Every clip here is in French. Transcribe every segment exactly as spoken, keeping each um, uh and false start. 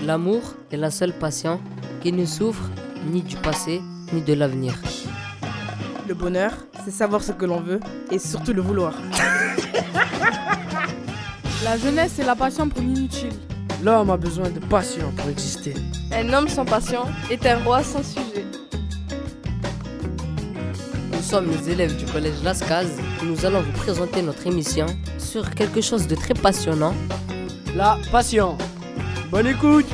L'amour est la seule passion qui ne souffre ni du passé ni de l'avenir. Le bonheur, c'est savoir ce que l'on veut et surtout le vouloir. La jeunesse est la passion pour l'inutile. L'homme a besoin de passion pour exister. Un homme sans passion est un roi sans sujet. Nous sommes les élèves du collège Lascaz et nous allons vous présenter notre émission sur quelque chose de très passionnant. La passion. Bonne écoute.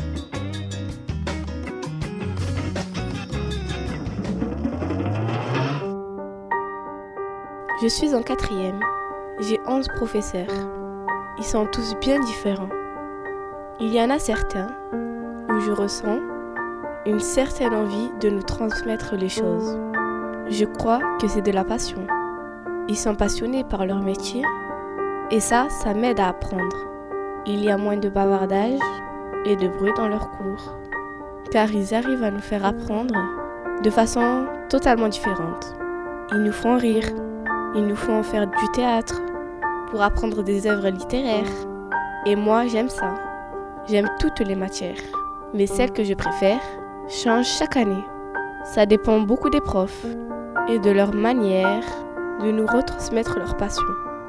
Je suis en quatrième. J'ai onze professeurs. Ils sont tous bien différents. Il y en a certains où je ressens une certaine envie de nous transmettre les choses. Je crois que c'est de la passion. Ils sont passionnés par leur métier et ça, ça m'aide à apprendre. Il y a moins de bavardage et de bruit dans leurs cours, car ils arrivent à nous faire apprendre de façon totalement différente. Ils nous font rire, ils nous font faire du théâtre pour apprendre des œuvres littéraires. Et moi, j'aime ça. J'aime toutes les matières, mais celle que je préfère change chaque année. Ça dépend beaucoup des profs et de leur manière de nous retransmettre leur passion.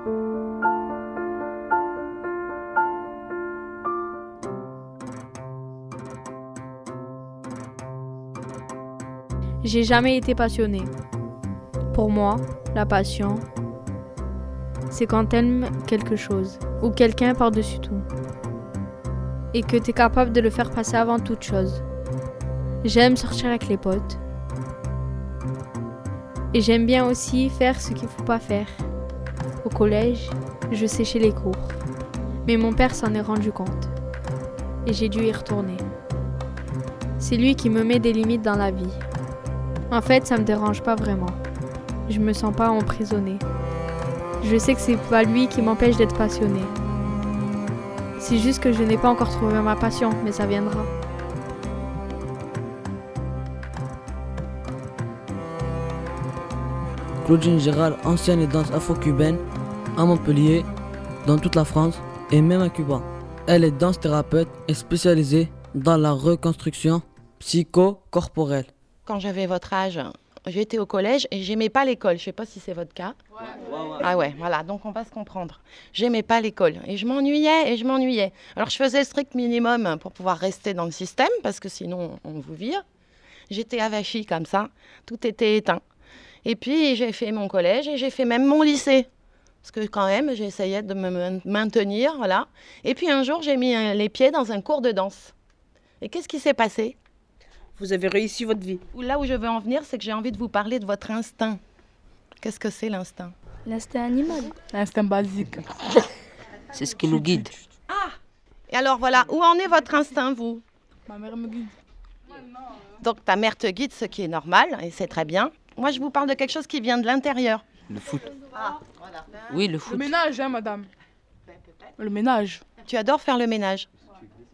J'ai jamais été passionnée. Pour moi, la passion, c'est quand t'aimes quelque chose ou quelqu'un par-dessus tout et que t'es capable de le faire passer avant toute chose. J'aime sortir avec les potes et j'aime bien aussi faire ce qu'il faut pas faire. Au collège, je séchais les cours, mais mon père s'en est rendu compte et j'ai dû y retourner. C'est lui qui me met des limites dans la vie. En fait, ça me dérange pas vraiment. Je me sens pas emprisonnée. Je sais que c'est pas lui qui m'empêche d'être passionnée. C'est juste que je n'ai pas encore trouvé ma passion, mais ça viendra. Claudine Gérald enseigne les danses afro-cubaines à Montpellier, dans toute la France et même à Cuba. Elle est danse-thérapeute et spécialisée dans la reconstruction psycho-corporelle. Quand j'avais votre âge, j'étais au collège et j'aimais pas l'école. Je sais pas si c'est votre cas. Ouais. Ah ouais, voilà, donc on va se comprendre. J'aimais pas l'école et je m'ennuyais et je m'ennuyais. Alors je faisais le strict minimum pour pouvoir rester dans le système parce que sinon on vous vire. J'étais avachie comme ça, tout était éteint. Et puis j'ai fait mon collège et j'ai fait même mon lycée. Parce que quand même, j'essayais de me maintenir, voilà. Et puis un jour, j'ai mis les pieds dans un cours de danse. Et qu'est-ce qui s'est passé ? Vous avez réussi votre vie. Là où je veux en venir, c'est que j'ai envie de vous parler de votre instinct. Qu'est-ce que c'est l'instinct ? L'instinct animal. L'instinct basique. C'est ce qui nous guide. Ah ! Et alors voilà, où en est votre instinct, vous ? Ma mère me guide. Donc ta mère te guide, ce qui est normal, et c'est très bien. Moi, je vous parle de quelque chose qui vient de l'intérieur. Le foot. Ah, voilà. Oui, le foot. Le ménage, hein, madame. Le ménage. Tu adores faire le ménage. D'accord ?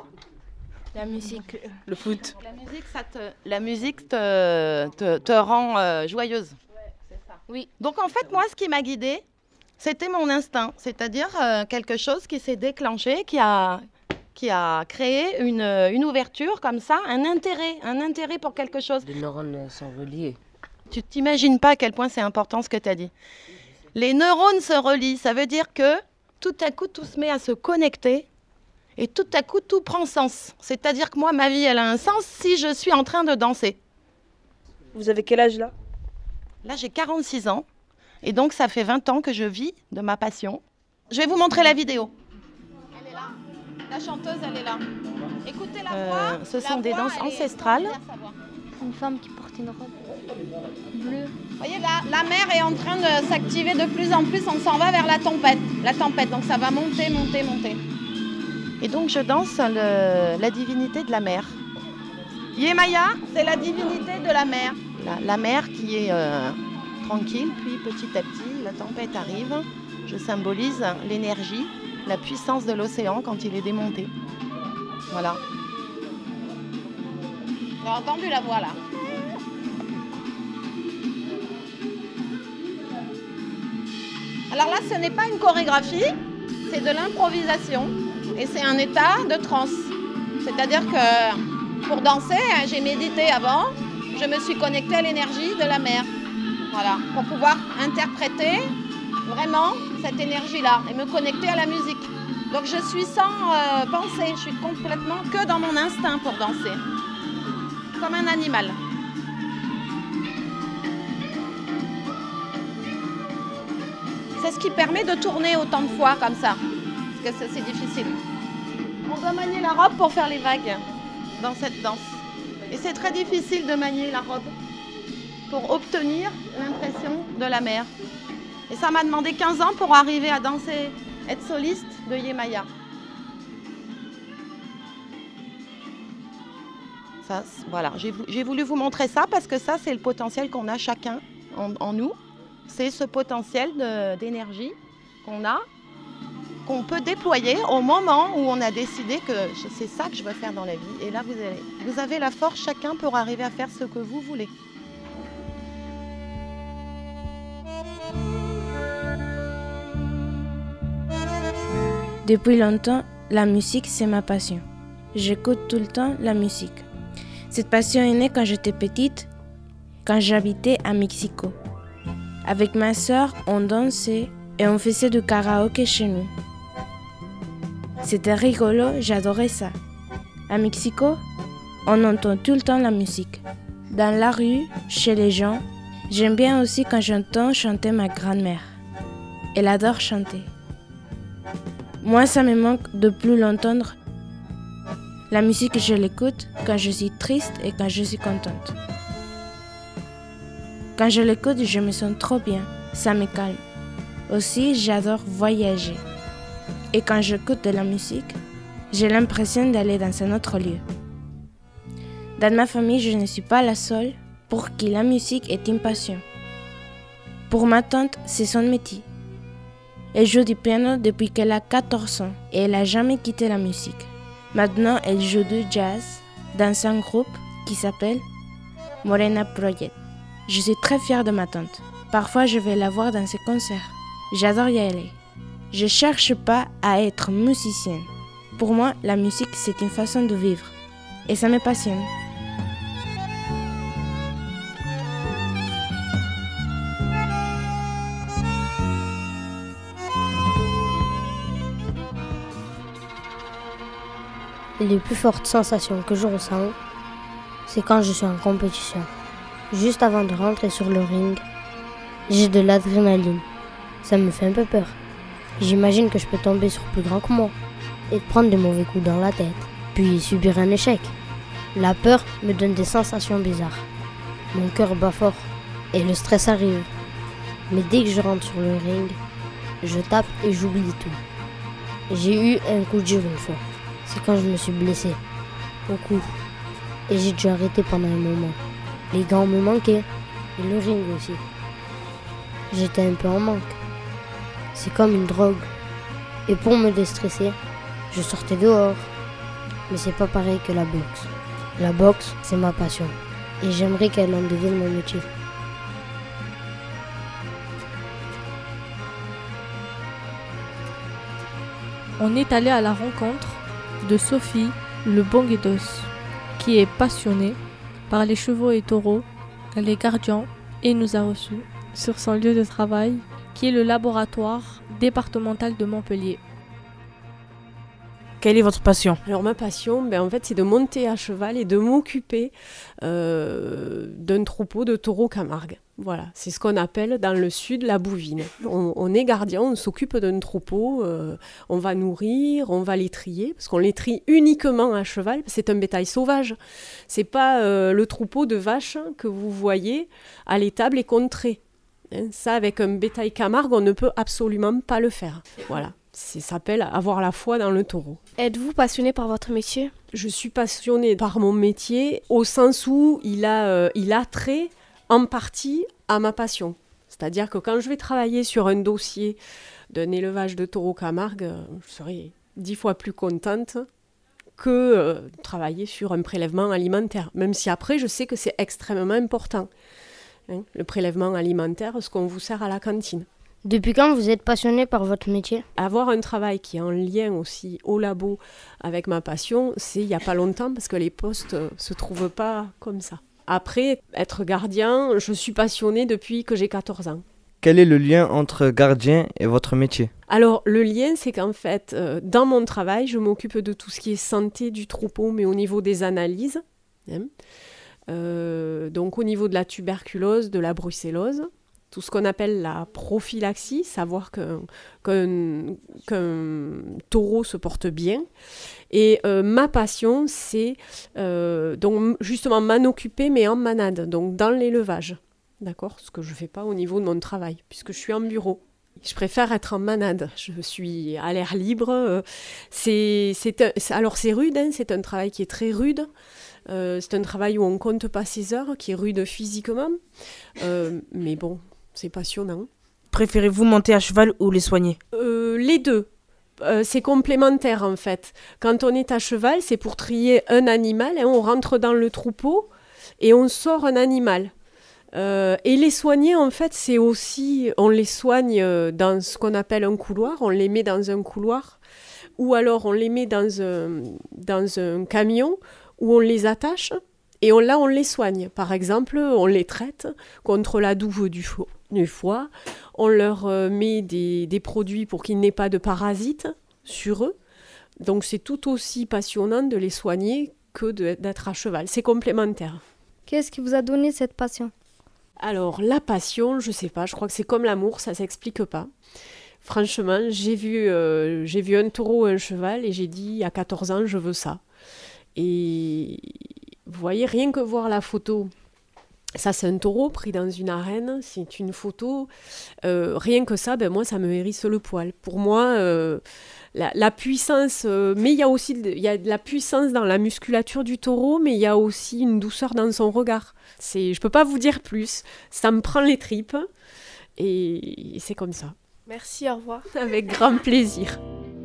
La musique. Le foot. La musique, ça te, la musique te, te, te rend euh, joyeuse. Ouais, c'est ça. Oui. Donc en fait, moi, ce qui m'a guidée, c'était mon instinct. C'est-à-dire euh, quelque chose qui s'est déclenché, qui a, qui a créé une, une ouverture comme ça, un intérêt, un intérêt pour quelque chose. Les neurones sont reliés. Tu t'imagines pas à quel point c'est important ce que tu as dit. Les neurones se relient, ça veut dire que tout à coup, tout se met à se connecter. Et tout à coup, tout prend sens. C'est-à-dire que moi, ma vie, elle a un sens si je suis en train de danser. Vous avez quel âge là ? Là, j'ai quarante-six ans. Et donc, ça fait vingt ans que je vis de ma passion. Je vais vous montrer la vidéo. Elle est là. La chanteuse, elle est là. Écoutez la euh, voix. Ce sont des danses ancestrales. Une femme qui porte une robe bleue. Vous voyez, là, la mer est en train de s'activer de plus en plus. On s'en va vers la tempête. La tempête, donc ça va monter, monter, monter. Et donc je danse le, la divinité de la mer. Yemaya, c'est la divinité de la mer. La, la mer qui est euh, tranquille, puis petit à petit, la tempête arrive. Je symbolise l'énergie, la puissance de l'océan quand il est démonté. Voilà. Vous avez entendu la voix là ? Alors là, ce n'est pas une chorégraphie, c'est de l'improvisation. Et c'est un état de transe. C'est-à-dire que pour danser, j'ai médité avant, je me suis connectée à l'énergie de la mer. Voilà, pour pouvoir interpréter vraiment cette énergie-là et me connecter à la musique. Donc je suis sans euh, pensée, je suis complètement que dans mon instinct pour danser, comme un animal. C'est ce qui permet de tourner autant de fois comme ça, parce que c'est difficile. On doit manier la robe pour faire les vagues dans cette danse. Et c'est très difficile de manier la robe pour obtenir l'impression de la mer. Et ça m'a demandé quinze ans pour arriver à danser, être soliste de Yemaya. Ça, voilà, j'ai voulu vous montrer ça parce que ça, c'est le potentiel qu'on a chacun en, en nous. C'est ce potentiel d'énergie qu'on a, qu'on peut déployer au moment où on a décidé que c'est ça que je veux faire dans la vie. Et là, vous avez, vous avez la force chacun pour arriver à faire ce que vous voulez. Depuis longtemps, la musique, c'est ma passion. J'écoute tout le temps la musique. Cette passion est née quand j'étais petite, quand j'habitais à Mexico. Avec ma sœur, on dansait et on faisait du karaoké chez nous. C'était rigolo, j'adorais ça. À Mexico, on entend tout le temps la musique. Dans la rue, chez les gens, j'aime bien aussi quand j'entends chanter ma grand-mère. Elle adore chanter. Moi, ça me manque de plus l'entendre. La musique, je l'écoute quand je suis triste et quand je suis contente. Quand je l'écoute, je me sens trop bien, ça me calme. Aussi, j'adore voyager. Et quand j'écoute de la musique, j'ai l'impression d'aller dans un autre lieu. Dans ma famille, je ne suis pas la seule pour qui la musique est une passion. Pour ma tante, c'est son métier. Elle joue du piano depuis qu'elle a quatorze ans et elle n'a jamais quitté la musique. Maintenant, elle joue du jazz dans un groupe qui s'appelle Morena Project. Je suis très fière de ma tante. Parfois, je vais la voir dans ses concerts. J'adore y aller. Je ne cherche pas à être musicienne. Pour moi, la musique, c'est une façon de vivre. Et ça me passionne. Les plus fortes sensations que je ressens, c'est quand je suis en compétition. Juste avant de rentrer sur le ring, j'ai de l'adrénaline. Ça me fait un peu peur. J'imagine que je peux tomber sur plus grand que moi et prendre des mauvais coups dans la tête, puis subir un échec. La peur me donne des sensations bizarres. Mon cœur bat fort et le stress arrive. Mais dès que je rentre sur le ring, je tape et j'oublie tout. J'ai eu un coup dur une fois. C'est quand je me suis blessé au cou et j'ai dû arrêter pendant un moment. Les gants me manquaient et le ring aussi. J'étais un peu en manque. C'est comme une drogue. Et pour me déstresser, je sortais dehors. Mais c'est pas pareil que la boxe. La boxe, c'est ma passion. Et j'aimerais qu'elle en devienne mon métier. On est allé à la rencontre de Sophie Le Bonguedos, qui est passionnée par les chevaux et taureaux, elle est gardienne et nous a reçus sur son lieu de travail, qui est le laboratoire départemental de Montpellier. Quelle est votre passion ? Alors ma passion, ben, en fait, c'est de monter à cheval et de m'occuper euh, d'un troupeau de taureaux Camargue. Voilà, c'est ce qu'on appelle dans le sud la bouvine. On, on est gardien, on s'occupe d'un troupeau, euh, on va nourrir, on va les trier, parce qu'on les trie uniquement à cheval, c'est un bétail sauvage. C'est pas euh, le troupeau de vaches que vous voyez à l'étable et qu'on trait. Hein, ça, avec un bétail Camargue, on ne peut absolument pas le faire. Voilà. Ça s'appelle avoir la foi dans le taureau. Êtes-vous passionné par votre métier ? Je suis passionnée par mon métier au sens où il a, euh, il a trait en partie à ma passion. C'est-à-dire que quand je vais travailler sur un dossier d'un élevage de taureaux Camargue, euh, je serai dix fois plus contente que euh, travailler sur un prélèvement alimentaire. Même si après, je sais que c'est extrêmement important. Hein, le prélèvement alimentaire, ce qu'on vous sert à la cantine. Depuis quand vous êtes passionné par votre métier ? Avoir un travail qui est en lien aussi au labo avec ma passion, c'est il n'y a pas longtemps parce que les postes ne se trouvent pas comme ça. Après, être gardien, je suis passionnée depuis que j'ai quatorze ans. Quel est le lien entre gardien et votre métier ? Alors, le lien, c'est qu'en fait, euh, dans mon travail, je m'occupe de tout ce qui est santé du troupeau, mais au niveau des analyses. Hein. Euh, donc, au niveau de la tuberculose, de la brucellose, tout ce qu'on appelle la prophylaxie, savoir qu'un, qu'un, qu'un taureau se porte bien. Et euh, ma passion, c'est euh, donc justement m'en occuper, mais en manade, donc dans l'élevage. D'accord ? Ce que je ne fais pas au niveau de mon travail, puisque je suis en bureau. Je préfère être en manade. Je suis à l'air libre. C'est, c'est un, c'est, alors c'est rude, hein, c'est un travail qui est très rude. Euh, c'est un travail où on ne compte pas ses heures, qui est rude physiquement. Euh, mais bon, c'est passionnant. Préférez-vous monter à cheval ou les soigner ? euh, Les deux. Euh, c'est complémentaire en fait. Quand on est à cheval, c'est pour trier un animal. Hein, on rentre dans le troupeau et on sort un animal. Euh, et les soigner, en fait, c'est aussi... On les soigne dans ce qu'on appelle un couloir. On les met dans un couloir. Ou alors, on les met dans un, dans un camion où on les attache. Et on, là, on les soigne. Par exemple, on les traite contre la douve du, fo- du foie. On leur euh, met des, des produits pour qu'il n'y ait pas de parasites sur eux. Donc, c'est tout aussi passionnant de les soigner que de, d'être à cheval. C'est complémentaire. Qu'est-ce qui vous a donné cette passion ? Alors, la passion, je sais pas, je crois que c'est comme l'amour, ça s'explique pas. Franchement, j'ai vu, euh, j'ai vu un taureau et un cheval et j'ai dit, à quatorze ans, je veux ça. Et vous voyez, rien que voir la photo, ça c'est un taureau pris dans une arène, c'est une photo, euh, rien que ça, ben moi ça me hérisse le poil. Pour moi, euh, la, la puissance, euh, mais il y a aussi de, y a de la puissance dans la musculature du taureau, mais il y a aussi une douceur dans son regard. C'est, je peux pas vous dire plus, ça me prend les tripes et, et c'est comme ça. Merci, au revoir. Avec grand plaisir.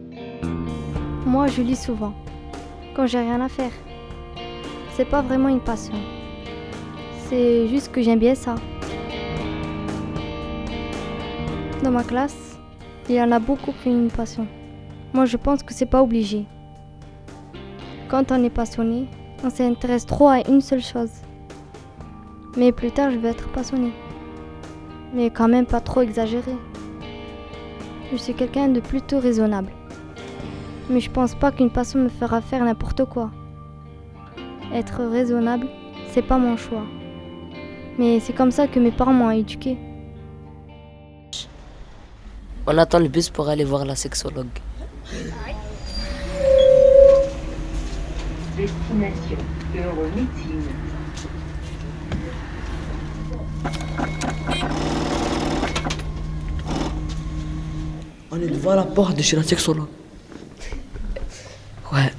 Moi, je lis souvent, quand j'ai rien à faire. C'est pas vraiment une passion. C'est juste que j'aime bien ça. Dans ma classe, il y en a beaucoup qui ont une passion. Moi, je pense que c'est pas obligé. Quand on est passionné, on s'intéresse trop à une seule chose. Mais plus tard, je vais être passionnée. Mais quand même pas trop exagéré. Je suis quelqu'un de plutôt raisonnable. Mais je pense pas qu'une passion me fera faire n'importe quoi. Être raisonnable, c'est pas mon choix. Mais c'est comme ça que mes parents m'ont éduquée. On attend le bus pour aller voir la sexologue. Destination Euromédecine. On est devant la porte de chez la sexologue. Ouais.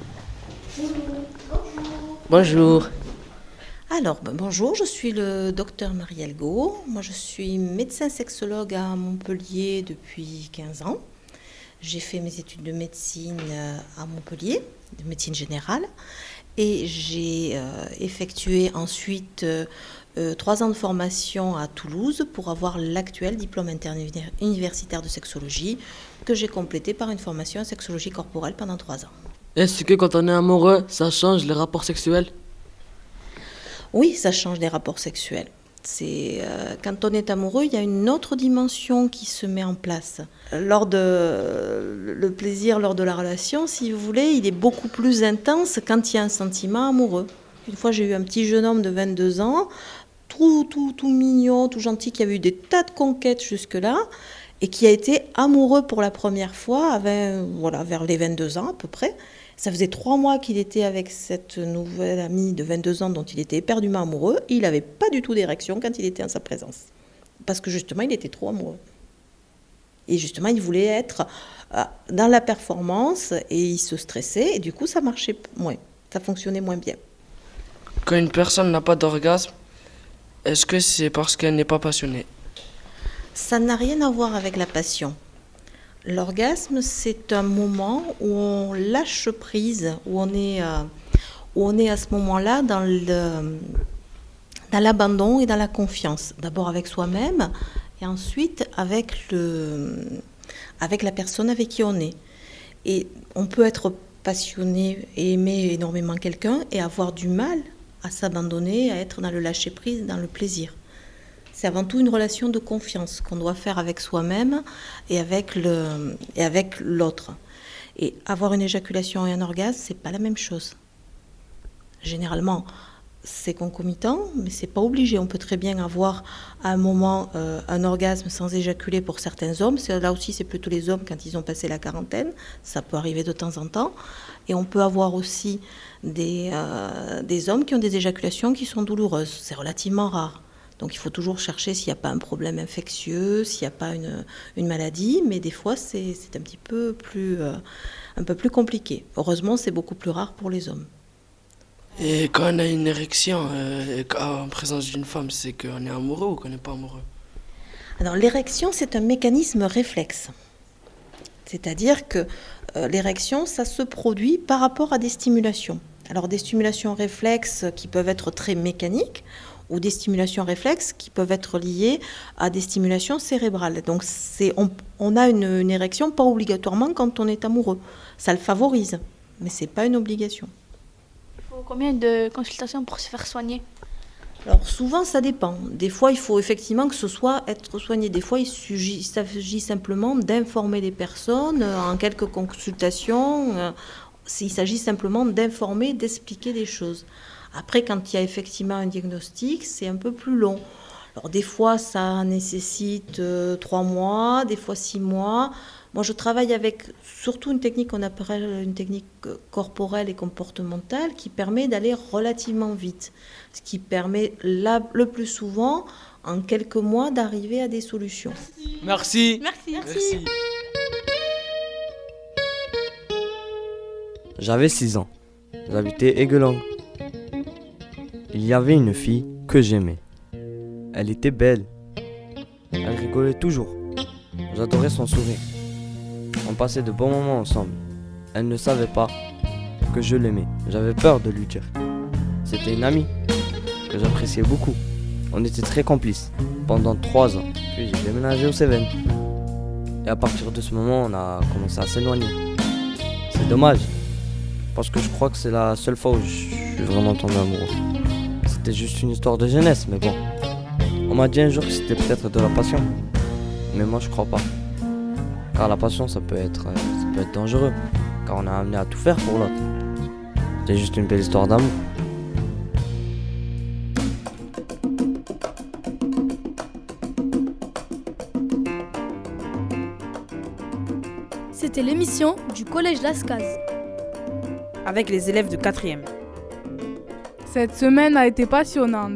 Bonjour. Alors, ben, bonjour, je suis le docteur Marielle Gau. Moi, je suis médecin sexologue à Montpellier depuis quinze ans. J'ai fait mes études de médecine à Montpellier, de médecine générale. Et j'ai euh, effectué ensuite euh, euh, trois ans de formation à Toulouse pour avoir l'actuel diplôme interuniversitaire de sexologie que j'ai complété par une formation en sexologie corporelle pendant trois ans. Est-ce que quand on est amoureux, ça change les rapports sexuels ? Oui, ça change les rapports sexuels. C'est, euh, quand on est amoureux, il y a une autre dimension qui se met en place. Lors de, le plaisir lors de la relation, si vous voulez, il est beaucoup plus intense quand il y a un sentiment amoureux. Une fois, j'ai eu un petit jeune homme de vingt-deux ans, tout, tout, tout mignon, tout gentil, qui avait eu des tas de conquêtes jusque-là, et qui a été amoureux pour la première fois, avec, voilà, vers les vingt-deux ans à peu près. Ça faisait trois mois qu'il était avec cette nouvelle amie de vingt-deux ans dont il était éperdument amoureux. Et il n'avait pas du tout d'érection quand il était en sa présence. Parce que justement, il était trop amoureux. Et justement, il voulait être dans la performance et il se stressait. Et du coup, ça marchait moins. Ça fonctionnait moins bien. Quand une personne n'a pas d'orgasme, est-ce que c'est parce qu'elle n'est pas passionnée ? Ça n'a rien à voir avec la passion. L'orgasme, c'est un moment où on lâche prise, où on est, euh, où on est à ce moment-là dans, le, dans l'abandon et dans la confiance. D'abord avec soi-même et ensuite avec, le, avec la personne avec qui on est. Et on peut être passionné et aimer énormément quelqu'un et avoir du mal à s'abandonner, à être dans le lâcher-prise, dans le plaisir. C'est avant tout une relation de confiance qu'on doit faire avec soi-même et avec, le, et avec l'autre. Et avoir une éjaculation et un orgasme, c'est pas la même chose. Généralement, c'est concomitant, mais c'est pas obligé. On peut très bien avoir à un moment euh, un orgasme sans éjaculer pour certains hommes. C'est, là aussi, c'est plutôt les hommes quand ils ont passé la quarantaine. Ça peut arriver de temps en temps. Et on peut avoir aussi des, euh, des hommes qui ont des éjaculations qui sont douloureuses. C'est relativement rare. Donc il faut toujours chercher s'il n'y a pas un problème infectieux, s'il n'y a pas une, une maladie. Mais des fois, c'est, c'est un petit peu plus, euh, un peu plus compliqué. Heureusement, c'est beaucoup plus rare pour les hommes. Et quand on a une érection euh, en présence d'une femme, c'est qu'on est amoureux ou qu'on n'est pas amoureux? Alors l'érection, c'est un mécanisme réflexe. C'est-à-dire que euh, l'érection, ça se produit par rapport à des stimulations. Alors des stimulations réflexes qui peuvent être très mécaniques ou des stimulations réflexes qui peuvent être liées à des stimulations cérébrales. Donc c'est, on, on a une, une érection pas obligatoirement quand on est amoureux. Ça le favorise, mais ce n'est pas une obligation. Combien de consultations pour se faire soigner? Alors souvent ça dépend. Des fois il faut effectivement que ce soit être soigné. Des fois il s'agit simplement d'informer les personnes en quelques consultations. Il s'agit simplement d'informer, d'expliquer des choses. Après quand il y a effectivement un diagnostic, c'est un peu plus long. Alors des fois ça nécessite euh, trois mois, des fois six mois. Moi, je travaille avec surtout une technique qu'on appelle une technique corporelle et comportementale qui permet d'aller relativement vite. Ce qui permet là, le plus souvent, en quelques mois, d'arriver à des solutions. Merci. Merci. Merci. J'avais six ans. J'habitais Egelang. Il y avait une fille que j'aimais. Elle était belle. Elle rigolait toujours. J'adorais son sourire. On passait de bons moments ensemble. Elle ne savait pas que je l'aimais. J'avais peur de lui dire. C'était une amie que j'appréciais beaucoup. On était très complices pendant trois ans. Puis j'ai déménagé au Cévennes. Et à partir de ce moment, on a commencé à s'éloigner. C'est dommage. Parce que je crois que c'est la seule fois où je suis vraiment tombé amoureux. C'était juste une histoire de jeunesse, mais bon. On m'a dit un jour que c'était peut-être de la passion. Mais moi, je crois pas. Car la passion, ça peut être, ça peut être dangereux. Car on est amené à tout faire pour l'autre. C'est juste une belle histoire d'amour. C'était l'émission du Collège Lascaz. Avec les élèves de quatrième. Cette semaine a été passionnante.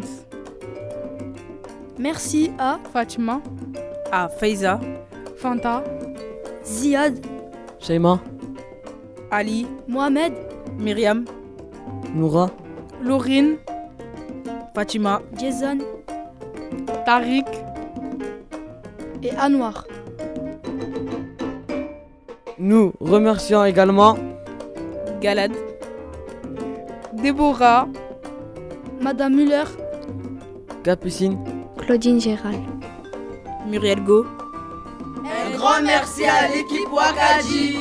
Merci à Fatima, à Faiza, Fanta, Ziad, Sheima, Ali, Mohamed, Myriam, Noura, Laurine, Fatima, Jason, Tariq et Anwar. Nous remercions également Galad, Déborah, Madame Muller, Capucine, Claudine Gérald, Muriel Go. Un grand merci à l'équipe Wakadji.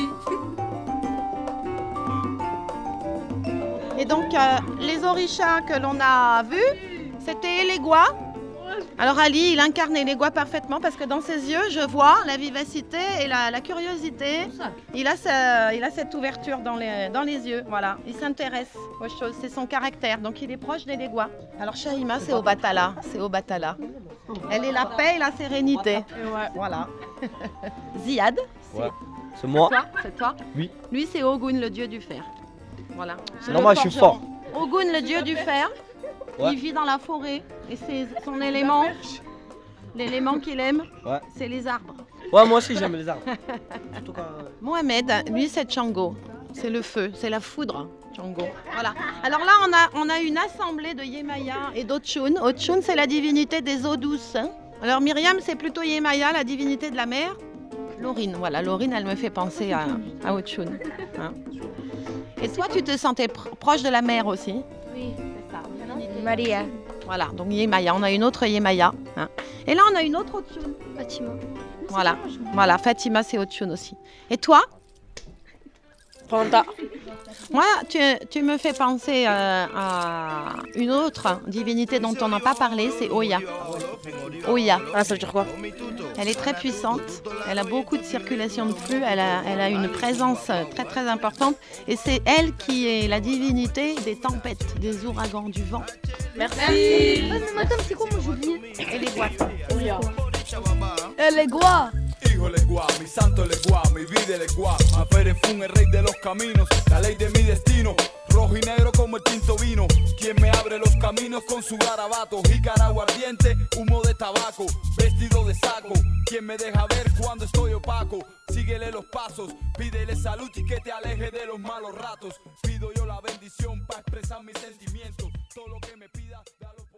Et donc, euh, les orishas que l'on a vus, c'était les Gwa. Alors Ali, il incarnait les Gwa parfaitement parce que dans ses yeux, je vois la vivacité et la, la curiosité. Il a, sa, il a cette ouverture dans les, dans les yeux, voilà. Il s'intéresse aux choses, c'est son caractère. Donc il est proche des Légua. Alors Shahima, c'est au Batala, c'est au Batala. Elle est la paix et la sérénité. Ouais. Voilà. Ziad, c'est ouais. C'est moi. Toi, c'est toi. Oui. Lui, c'est Ogun, le dieu du fer. Voilà. C'est normal, je suis fort. Ogun, le dieu du fer. Ouais. Il vit dans la forêt et c'est son élément, l'élément qu'il aime, ouais. C'est les arbres. Ouais, moi aussi j'aime les arbres. Quand... Mohamed, lui c'est Django, c'est le feu, c'est la foudre, Django. Voilà. Alors là on a, on a une assemblée de Yemaya et d'Otshun. Otshun c'est la divinité des eaux douces. Alors Myriam c'est plutôt Yemaya, la divinité de la mer. Laurine, voilà, Laurine elle me fait penser à, à Otshun. Hein. Et toi tu te sentais pr- proche de la mer aussi? Oui. Maria. Voilà, donc Yemaya. On a une autre Yemaya. Hein. Et là, on a une autre Otioune. Fatima. Voilà, voilà, Fatima, c'est Otioune aussi. Et toi? Fanta. Moi, tu, tu me fais penser euh, à une autre divinité dont on n'a pas parlé, c'est Oya. Oya. Ah, ça veut dire quoi? Elle est très puissante, elle a beaucoup de circulation de flux, elle a, elle a une présence très très importante et c'est elle qui est la divinité des tempêtes, des ouragans, du vent. Merci. Ah, mais madame, c'est quoi, moi j'ai oublié? Et les guas. Eh les gua. Hijo legua, mi santo legua, mi vida legua. Aferefun, el rey de los caminos, la ley de mi destino. Rojo y negro como el tinto vino. Quien me abre los caminos con su garabato. Jícara aguardiente, humo de tabaco, vestido de saco. Quien me deja ver cuando estoy opaco. Síguele los pasos, pídele salud y que te aleje de los malos ratos. Pido yo la bendición para expresar mis sentimientos. Todo lo que me pida, dalo por